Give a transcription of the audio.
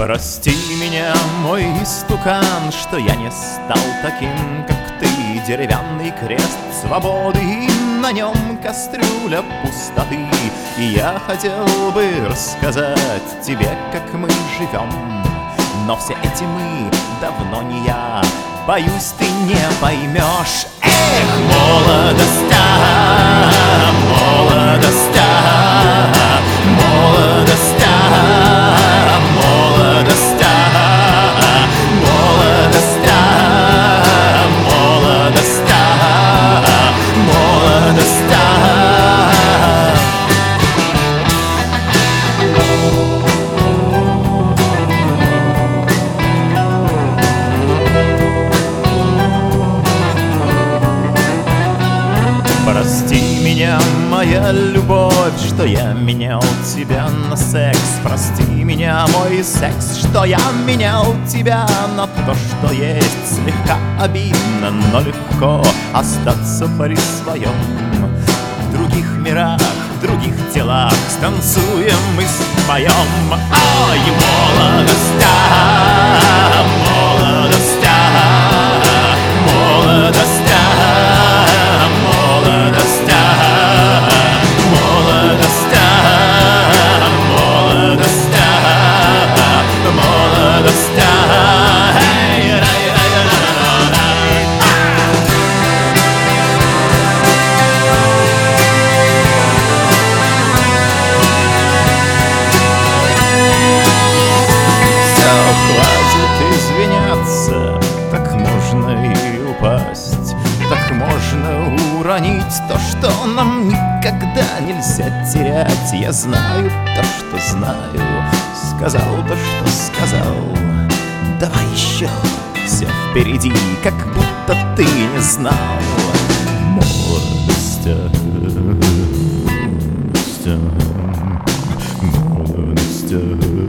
Прости меня, мой истукан, что я не стал таким, как ты. Деревянный крест свободы, и на нем кастрюля пустоты. И я хотел бы рассказать тебе, как мы живем, но все эти мы давно не я. Боюсь, ты не поймешь. Эх, молодость, молодость, молодость, молодость, молодость, молодость, молодость. Прости меня, моя любовь, что я менял тебя на секс. Прости меня, мой секс, что я менял тебя на то, что есть. Слегка обидно, но легко остаться при своем. В других мирах, в других телах станцуем мы споем. Ой, молодость, молодость, молодость. Так можно уронить то, что нам никогда нельзя терять. Я знаю то, что знаю, сказал то, что сказал. Давай еще, все впереди, как будто ты не знал. Молодость, молодость, молодость.